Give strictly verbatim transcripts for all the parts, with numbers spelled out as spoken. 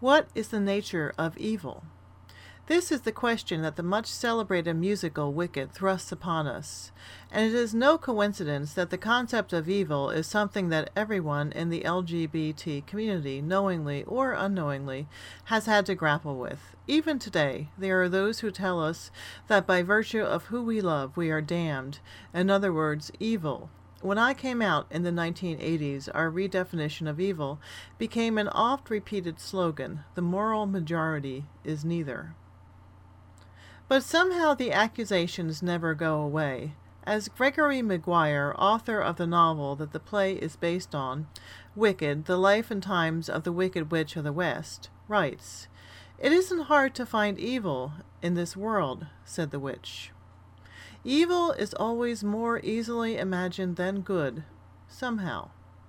What is the nature of evil? This is the question that the much celebrated musical Wicked thrusts upon us, and it is no coincidence that the concept of evil is something that everyone in the L G B T community, knowingly or unknowingly, has had to grapple with. Even today, there are those who tell us that by virtue of who we love, we are damned, in other words, evil. When I came out in the nineteen eighties, our redefinition of evil became an oft-repeated slogan: the moral majority is neither. But somehow the accusations never go away. As Gregory Maguire, author of the novel that the play is based on, Wicked, The Life and Times of the Wicked Witch of the West, writes, "It isn't hard to find evil in this world," said the witch. "Evil is always more easily imagined than good, somehow."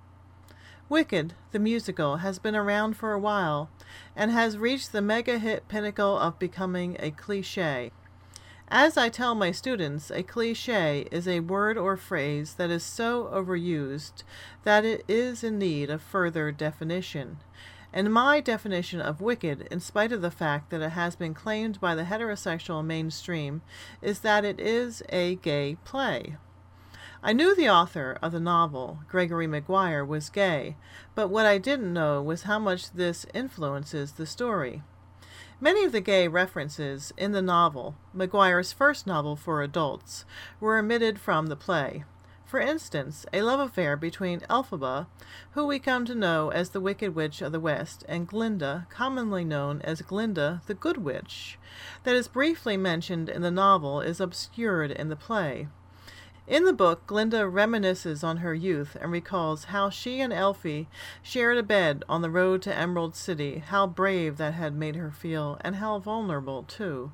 Wicked, the musical, has been around for a while and has reached the mega-hit pinnacle of becoming a cliché. As I tell my students, a cliché is a word or phrase that is so overused that it is in need of further definition. And my definition of Wicked, in spite of the fact that it has been claimed by the heterosexual mainstream, is that it is a gay play. I knew the author of the novel, Gregory Maguire, was gay, but what I didn't know was how much this influences the story. Many of the gay references in the novel, Maguire's first novel for adults, were omitted from the play. For instance, a love affair between Elphaba, who we come to know as the Wicked Witch of the West, and Glinda, commonly known as Glinda the Good Witch, that is briefly mentioned in the novel, is obscured in the play. In the book, Glinda reminisces on her youth and recalls how she and Elfie shared a bed on the road to Emerald City, how brave that had made her feel, and how vulnerable, too.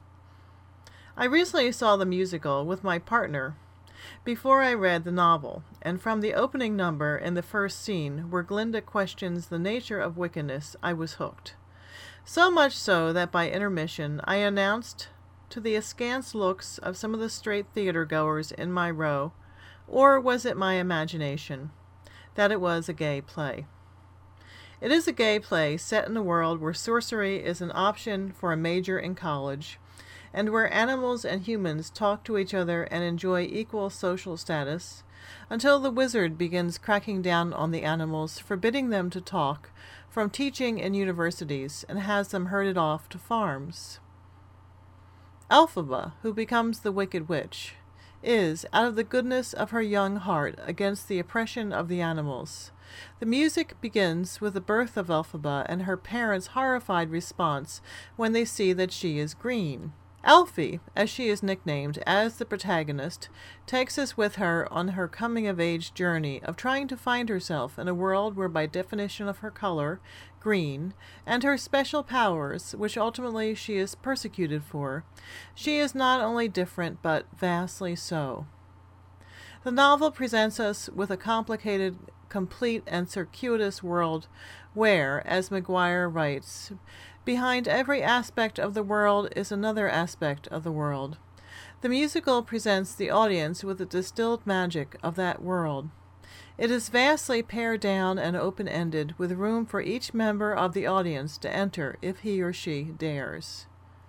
I recently saw the musical with my partner before I read the novel, and from the opening number in the first scene, where Glinda questions the nature of wickedness, I was hooked. So much so that by intermission I announced to the askance looks of some of the straight theater-goers in my row, or was it my imagination, that it was a gay play. It is a gay play set in a world where sorcery is an option for a major in college, and where animals and humans talk to each other and enjoy equal social status, until the wizard begins cracking down on the animals, forbidding them to talk, from teaching in universities, and has them herded off to farms. Elphaba, who becomes the Wicked Witch, is, out of the goodness of her young heart, against the oppression of the animals. The music begins with the birth of Elphaba and her parents' horrified response when they see that she is green. Elfie, as she is nicknamed, as the protagonist, takes us with her on her coming-of-age journey of trying to find herself in a world where, by definition of her color, green, and her special powers, which ultimately she is persecuted for, she is not only different, but vastly so. The novel presents us with a complicated, complete, and circuitous world where, as Maguire writes, behind every aspect of the world is another aspect of the world. The musical presents the audience with the distilled magic of that world. It is vastly pared down and open-ended, with room for each member of the audience to enter if he or she dares.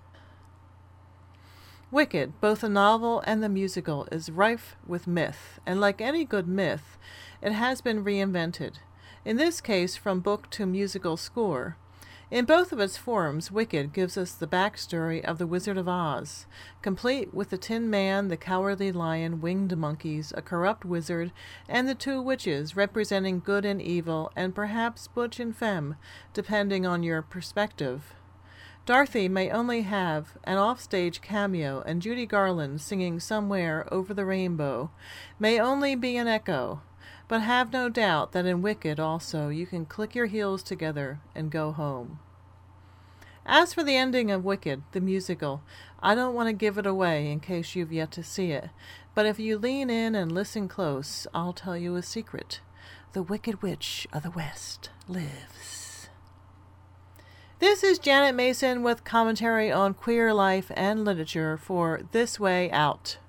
Wicked, both the novel and the musical, is rife with myth, and like any good myth, it has been reinvented, in this case from book to musical score. In both of its forms, Wicked gives us the backstory of the Wizard of Oz, complete with the Tin Man, the Cowardly Lion, winged monkeys, a corrupt wizard, and the two witches representing good and evil, and perhaps butch and femme, depending on your perspective. Dorothy may only have an offstage cameo, and Judy Garland singing Somewhere Over the Rainbow may only be an echo, but have no doubt that in Wicked also you can click your heels together and go home. As for the ending of Wicked, the musical, I don't want to give it away in case you've yet to see it, but if you lean in and listen close, I'll tell you a secret. The Wicked Witch of the West lives. This is Janet Mason with commentary on queer life and literature for This Way Out.